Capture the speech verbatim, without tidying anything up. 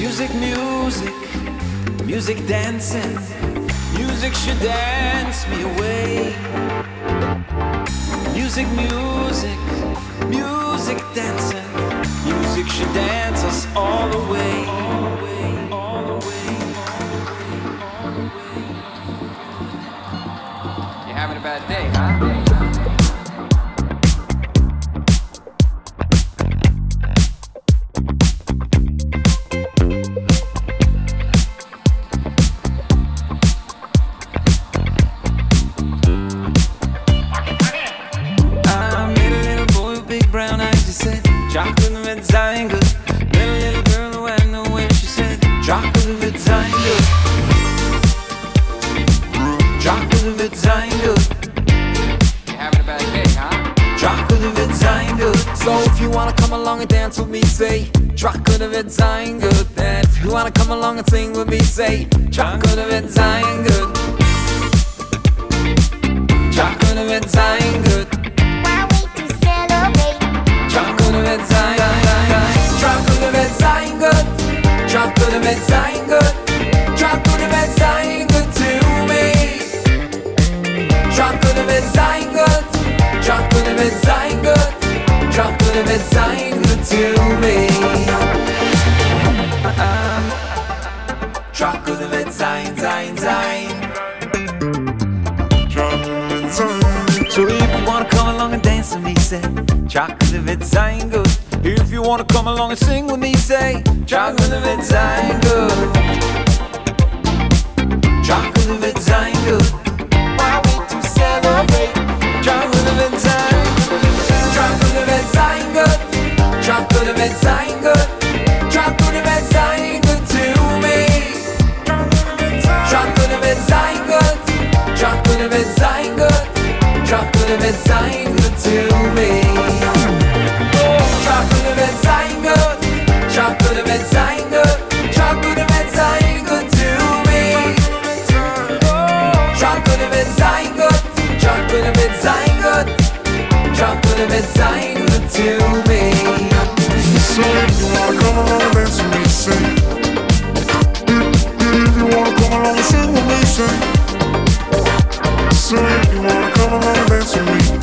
Music, music, music dancing. Music should dance me away. Music, music, music dancing. Music should dance us all away. All away, all away. You're having a bad day, huh? Chocolate with Zion good. Met a little girl who had nowhere. She said, chocolate with Zion good. Chocolate with Zion good. You're having a bad day, huh? Chocolate with Zion good. So if you wanna come along and dance with me, say chocolate with Zion good. And if you wanna come along and sing with me, say chocolate with Zion good. Chocolate with Zion good. Chocolate with Zion, chocolate with Zion good. Chocolate with Zion good. Chocolate with Zion good to me. Chocolate with Zion good. Chocolate with Zion good. Chocolate with Zion good to me. Chocolate with Zion, Zion, Zion. So if you wanna come along and dance with me, say chocolate with Zion good. If you wanna come along and sing with me, say chocolate with Zion good. Chocolate with Zion good. Why wait to celebrate? Chocolate with Zion. Chocolate with Zion good. Chocolate with Zion good. Chocolate with Zion good to me. Chocolate with Zion good. Chocolate with Zion good. Chocolate with Zion good to me. Chocolate with Zion good. Chocolate with Zion good. Chocolate with Zion good to me. Chocolate with Zion good. Chocolate with Zion good. Chocolate with Zion good to me. So if you wanna come along and dance with me, say. If you wanna come along and sing with me, say. So if you wanna come along and dance with me.